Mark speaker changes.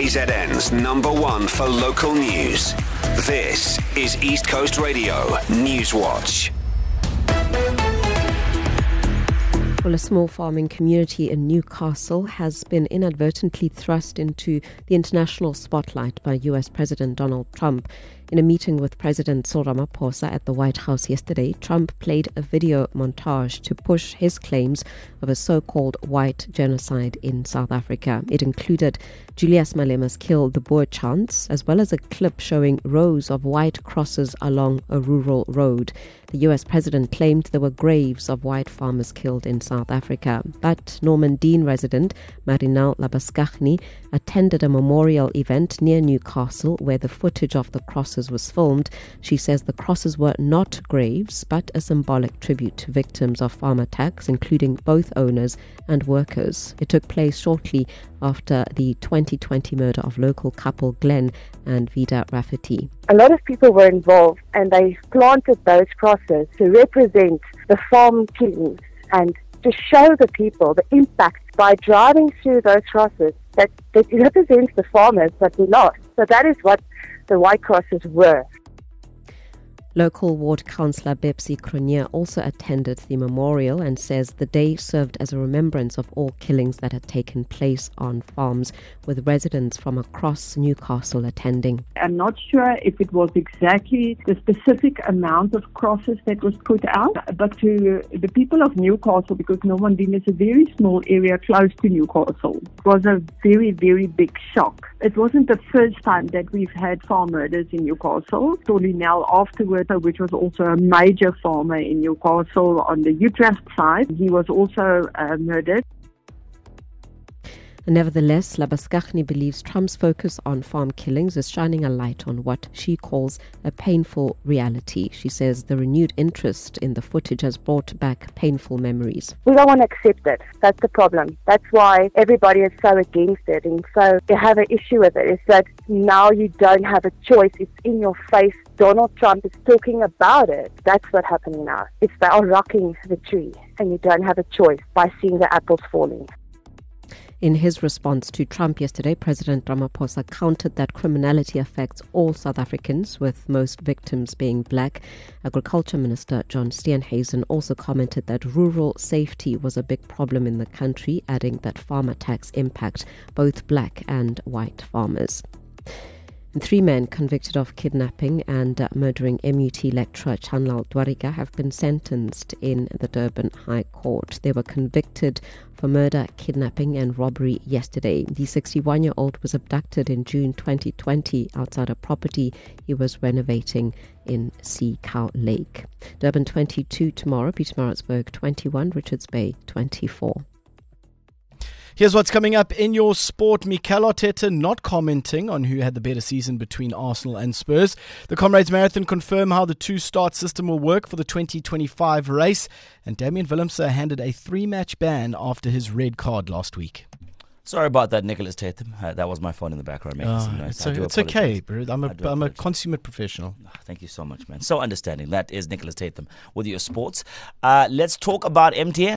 Speaker 1: KZN's #1 for local news. This is East Coast Radio News Watch.
Speaker 2: Well, a small farming community in Newcastle has been inadvertently thrust into the international spotlight by US President Donald Trump. In a meeting with President Cyril Ramaphosa at the White House yesterday, Trump played a video montage to push his claims of a so-called white genocide in South Africa. It included Julius Malema's Kill the Boer chants, as well as a clip showing rows of white crosses along a rural road. The US president claimed there were graves of white farmers killed in South Africa. But Normandein resident Marinelle Labuschagne attended a memorial event near Newcastle where the footage of the crosses was filmed. She says the crosses were not graves, but a symbolic tribute to victims of farm attacks, including both owners and workers. It took place shortly after the 2020 murder of local couple Glenn and Vida Rafferty.
Speaker 3: A lot of people were involved and they planted those crosses to represent the farm killings and to show the people the impact by driving through those crosses that represents the farmers that we lost. So that is what the white crosses were.
Speaker 2: Local ward councillor Bepsi Cronje also attended the memorial and says the day served as a remembrance of all killings that had taken place on farms, with residents from across Newcastle attending.
Speaker 4: I'm not sure if it was exactly the specific amount of crosses that was put out, but to the people of Newcastle, because Normandein is a very small area close to Newcastle, it was a very, very big shock. It wasn't the first time that we've had farm murders in Newcastle. Tolinel afterwards, which was also a major farmer in Newcastle on the Utrecht side, he was also murdered.
Speaker 2: Nevertheless, Labuschagne believes Trump's focus on farm killings is shining a light on what she calls a painful reality. She says the renewed interest in the footage has brought back painful memories.
Speaker 3: We don't want to accept it. That's the problem. That's why everybody is so against it. And so they have an issue with it. Is that now you don't have a choice. It's in your face. Donald Trump is talking about it. That's what's happening now. It's they are rocking the tree and you don't have a choice by seeing the apples falling.
Speaker 2: In his response to Trump yesterday, President Ramaphosa countered that criminality affects all South Africans, with most victims being black. Agriculture Minister John Steenhuisen also commented that rural safety was a big problem in the country, adding that farm attacks impact both black and white farmers. 3 men convicted of kidnapping and murdering MUT lecturer Chanlal Dwarika have been sentenced in the Durban High Court. They were convicted for murder, kidnapping and robbery yesterday. The 61-year-old was abducted in June 2020 outside a property he was renovating in Sea Cow Lake. Durban 22 tomorrow, Pietermaritzburg 21, Richards Bay 24.
Speaker 5: Here's what's coming up in your sport. Mikel Arteta not commenting on who had the better season between Arsenal and Spurs. The Comrades Marathon confirm how the two-start system will work for the 2025 race. And Damian Willemse handed a 3-match ban after his red card last week.
Speaker 6: Sorry about that, Nicholas Tatham. That was my phone in the background making some noise.
Speaker 5: It's okay, bro. I'm a consummate professional.
Speaker 6: Thank you so much, man. So understanding. That is Nicholas Tatham with your sports. Let's talk about MTN.